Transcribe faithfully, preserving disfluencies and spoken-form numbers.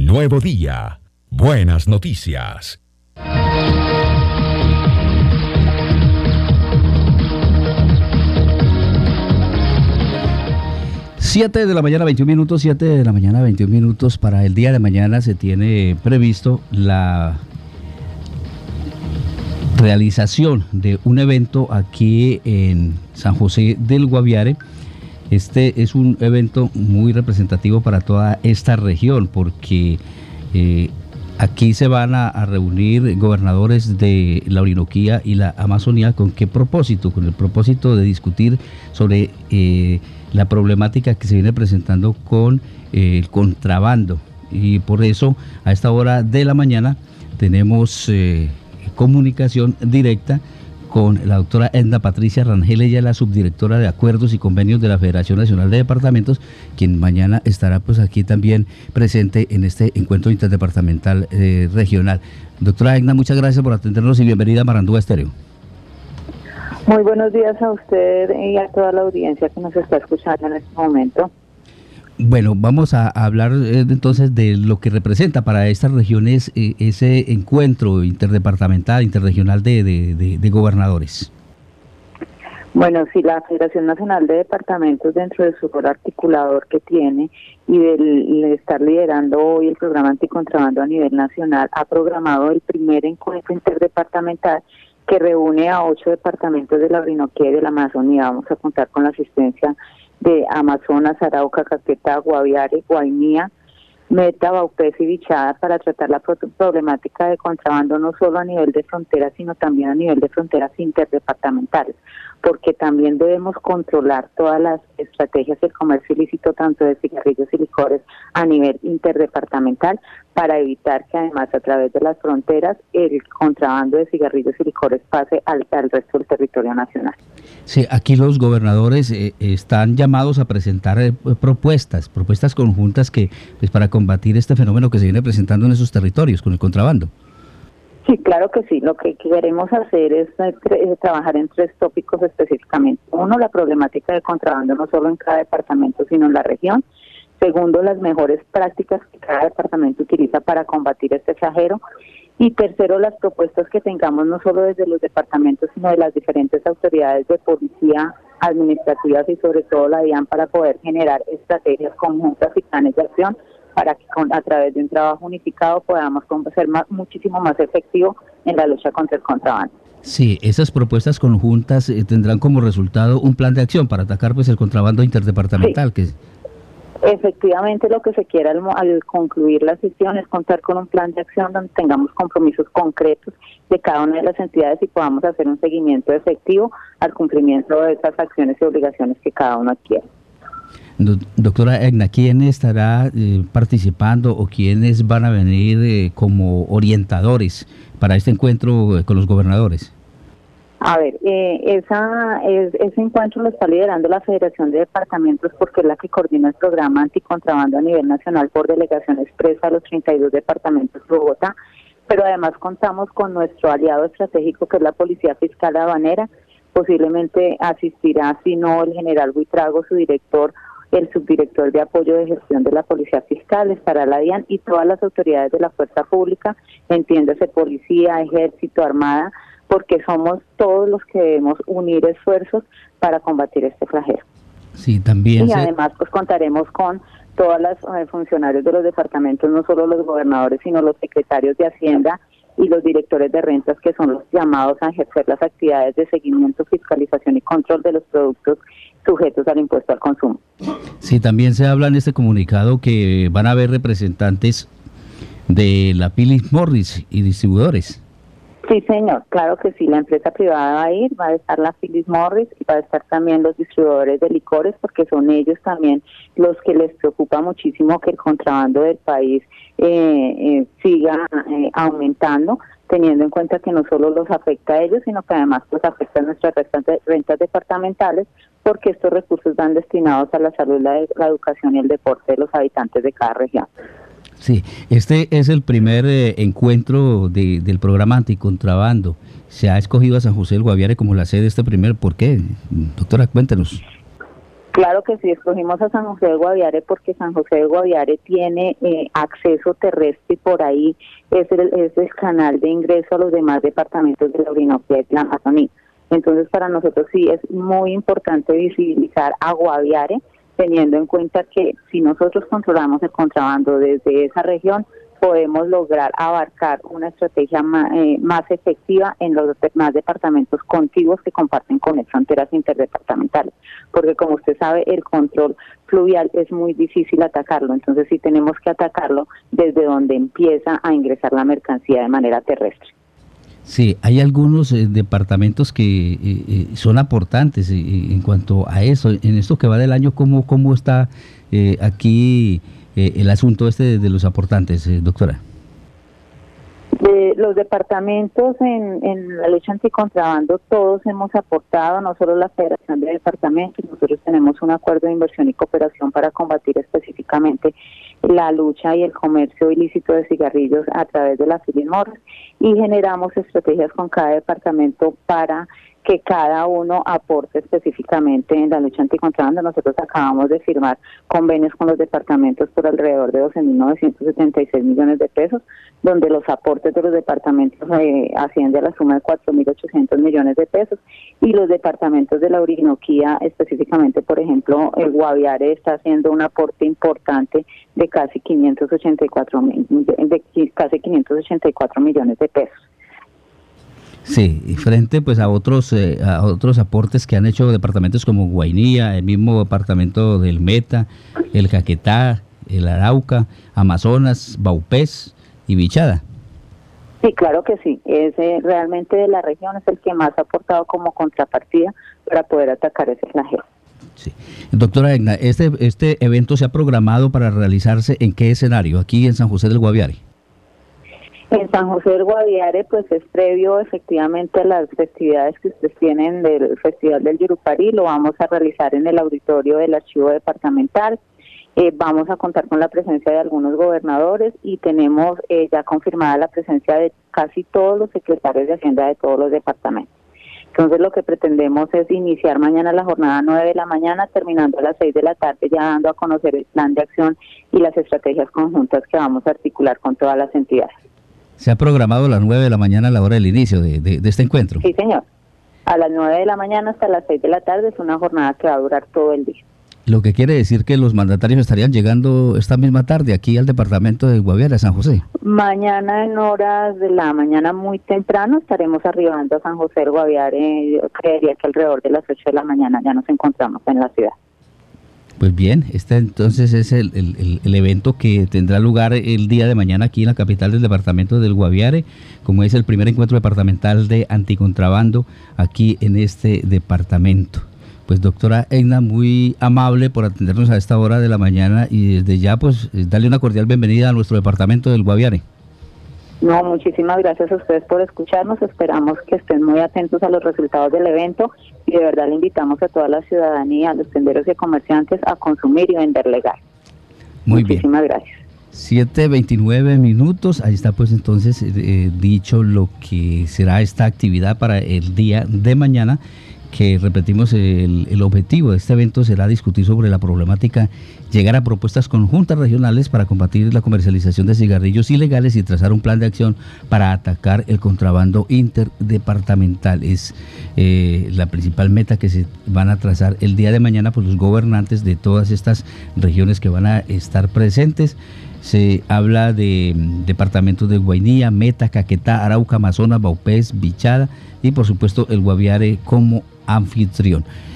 Nuevo día, buenas noticias. siete de la mañana, veintiún minutos, siete de la mañana, veintiún minutos. Para el día de mañana se tiene previsto la realización de un evento aquí en San José del Guaviare. Este es un evento muy representativo para toda esta región porque eh, aquí se van a, a reunir gobernadores de la Orinoquía y la Amazonía. ¿Con qué propósito? Con el propósito de discutir sobre eh, la problemática que se viene presentando con eh, el contrabando, y por eso a esta hora de la mañana tenemos eh, comunicación directa con la doctora Edna Patricia Rangel, ella es la subdirectora de Acuerdos y Convenios de la Federación Nacional de Departamentos, quien mañana estará pues aquí también presente en este encuentro interdepartamental eh, regional. Doctora Edna, muchas gracias por atendernos y bienvenida a Marandúa Estéreo. Muy buenos días a usted y a toda la audiencia que nos está escuchando en este momento. Bueno, vamos a hablar eh, entonces de lo que representa para estas regiones eh, ese encuentro interdepartamental, interregional de, de, de, de gobernadores. Bueno, sí, la Federación Nacional de Departamentos, dentro de su rol articulador que tiene y del de estar liderando hoy el programa anticontrabando a nivel nacional, ha programado el primer encuentro interdepartamental que reúne a ocho departamentos de la Orinoquía y de la Amazonía. Vamos a contar con la asistencia de Amazonas, Arauca, Caquetá, Guaviare, Guainía, Meta, Vaupés y Bichada para tratar la problemática de contrabando no solo a nivel de fronteras, sino también a nivel de fronteras interdepartamentales, porque también debemos controlar todas las estrategias del comercio ilícito, tanto de cigarrillos y licores a nivel interdepartamental, para evitar que además a través de las fronteras el contrabando de cigarrillos y licores pase al, al resto del territorio nacional. Sí, aquí los gobernadores eh, están llamados a presentar eh, propuestas, propuestas conjuntas que pues para combatir este fenómeno que se viene presentando en esos territorios con el contrabando. Sí, claro que sí. Lo que queremos hacer es, es trabajar en tres tópicos específicamente. Uno, la problemática del contrabando no solo en cada departamento, sino en la región. Segundo, las mejores prácticas que cada departamento utiliza para combatir este flagelo. Y tercero, las propuestas que tengamos no solo desde los departamentos, sino de las diferentes autoridades de policía, administrativas y sobre todo la DIAN, para poder generar estrategias conjuntas y planes de acción para que con, a través de un trabajo unificado podamos ser más, muchísimo más efectivo en la lucha contra el contrabando. Sí, esas propuestas conjuntas eh, tendrán como resultado un plan de acción para atacar pues el contrabando interdepartamental. Sí. que Efectivamente, lo que se quiera al, al concluir la sesión es contar con un plan de acción donde tengamos compromisos concretos de cada una de las entidades y podamos hacer un seguimiento efectivo al cumplimiento de esas acciones y obligaciones que cada uno adquiere. Doctora Edna, ¿quién estará eh, participando o quiénes van a venir eh, como orientadores para este encuentro eh, con los gobernadores? A ver, eh, esa es, ese encuentro lo está liderando la Federación de Departamentos porque es la que coordina el programa anticontrabando a nivel nacional por delegación expresa a los treinta y dos departamentos de Bogotá, pero además contamos con nuestro aliado estratégico que es la Policía Fiscal Habanera. Posiblemente asistirá, si no, el general Buitrago, su director, el subdirector de apoyo de gestión de la Policía Fiscal, estará la DIAN y todas las autoridades de la fuerza pública, entiéndase policía, ejército, armada, porque somos todos los que debemos unir esfuerzos para combatir este flagelo. Sí, también. Y se... además pues contaremos con todos los eh, funcionarios de los departamentos, no solo los gobernadores, sino los secretarios de Hacienda y los directores de rentas, que son los llamados a ejercer las actividades de seguimiento, fiscalización y control de los productos sujetos al impuesto al consumo. Sí, también se habla en este comunicado que van a haber representantes de la Philip Morris y distribuidores. Sí, señor, claro que sí, la empresa privada va a ir, va a estar la Philip Morris y va a estar también los distribuidores de licores, porque son ellos también los que les preocupa muchísimo que el contrabando del país eh, eh, siga eh, aumentando, teniendo en cuenta que no solo los afecta a ellos, sino que además pues afecta a nuestras rentas, rentas departamentales, porque estos recursos van destinados a la salud, la, la educación y el deporte de los habitantes de cada región. Sí, este es el primer eh, encuentro de, del programa anticontrabando. Se ha escogido a San José del Guaviare como la sede de este primer. ¿Por qué? Doctora, cuéntenos. Claro que sí, escogimos a San José del Guaviare porque San José del Guaviare tiene eh, acceso terrestre y por ahí es el, es el canal de ingreso a los demás departamentos de la Orinoquía y la Amazonía. Entonces para nosotros sí es muy importante visibilizar a Guaviare, teniendo en cuenta que si nosotros controlamos el contrabando desde esa región, podemos lograr abarcar una estrategia más, eh, más efectiva en los demás departamentos contiguos que comparten con él fronteras interdepartamentales, porque como usted sabe, el control fluvial es muy difícil atacarlo, entonces sí tenemos que atacarlo desde donde empieza a ingresar la mercancía de manera terrestre. Sí, hay algunos eh, departamentos que eh, eh, son aportantes eh, en cuanto a eso. En esto que va del año, ¿cómo, cómo está eh, aquí eh, el asunto este de, de los aportantes, eh, doctora? De los departamentos en, en la lucha anticontrabando, todos hemos aportado, no solo la Federación de Departamentos, nosotros tenemos un acuerdo de inversión y cooperación para combatir específicamente la lucha y el comercio ilícito de cigarrillos a través de la Philip Morris, y generamos estrategias con cada departamento para que cada uno aporte específicamente en la lucha anticontrabando. Nosotros acabamos de firmar convenios con los departamentos por alrededor de doce mil novecientos setenta y seis millones de pesos, donde los aportes de los departamentos eh, ascienden a la suma de cuatro mil ochocientos millones de pesos, y los departamentos de la Orinoquía, específicamente, por ejemplo, el Guaviare está haciendo un aporte importante de casi quinientos ochenta y cuatro mil, de casi quinientos ochenta y cuatro millones de pesos. Sí, y frente pues a otros eh, a otros aportes que han hecho departamentos como Guainía, el mismo departamento del Meta, el Caquetá, el Arauca, Amazonas, Baupés y Bichada. Sí, claro que sí. Ese realmente de la región es el que más ha aportado como contrapartida para poder atacar ese flagelo. Sí. Doctora Egna, este, este evento se ha programado para realizarse ¿en qué escenario? Aquí en San José del Guaviare. En San José del Guaviare, pues es previo efectivamente a las festividades que ustedes tienen del Festival del Yurupari. Lo vamos a realizar en el auditorio del Archivo Departamental. Eh, vamos a contar con la presencia de algunos gobernadores y tenemos eh, ya confirmada la presencia de casi todos los secretarios de Hacienda de todos los departamentos. Entonces lo que pretendemos es iniciar mañana la jornada nueve de la mañana, terminando a las seis de la tarde, ya dando a conocer el plan de acción y las estrategias conjuntas que vamos a articular con todas las entidades. Se ha programado a las nueve de la mañana a la hora del inicio de, de, de este encuentro. Sí, señor. A las nueve de la mañana hasta las seis de la tarde es una jornada que va a durar todo el día. Lo que quiere decir que los mandatarios estarían llegando esta misma tarde aquí al departamento de Guaviare, San José. Mañana en horas de la mañana muy temprano estaremos arribando a San José del Guaviare. Yo creería que alrededor de las ocho de la mañana ya nos encontramos en la ciudad. Pues bien, este entonces es el, el, el evento que tendrá lugar el día de mañana aquí en la capital del departamento del Guaviare, como es el primer encuentro departamental de anticontrabando aquí en este departamento. Pues doctora Egna, muy amable por atendernos a esta hora de la mañana y desde ya pues darle una cordial bienvenida a nuestro departamento del Guaviare. No, muchísimas gracias a ustedes por escucharnos. Esperamos que estén muy atentos a los resultados del evento y de verdad le invitamos a toda la ciudadanía, a los tenderos y comerciantes a consumir y vender legal. Muy muchísimas bien. gracias. siete veintinueve minutos, ahí está pues entonces eh, dicho lo que será esta actividad para el día de mañana, que repetimos el, el objetivo de este evento será discutir sobre la problemática, llegar a propuestas conjuntas regionales para combatir la comercialización de cigarrillos ilegales y trazar un plan de acción para atacar el contrabando interdepartamental. Es eh, la principal meta que se van a trazar el día de mañana por los gobernantes de todas estas regiones que van a estar presentes. Se habla de departamentos de Guainía, Meta, Caquetá, Arauca, Amazonas, Baupés, Bichada y por supuesto el Guaviare como anfitrión.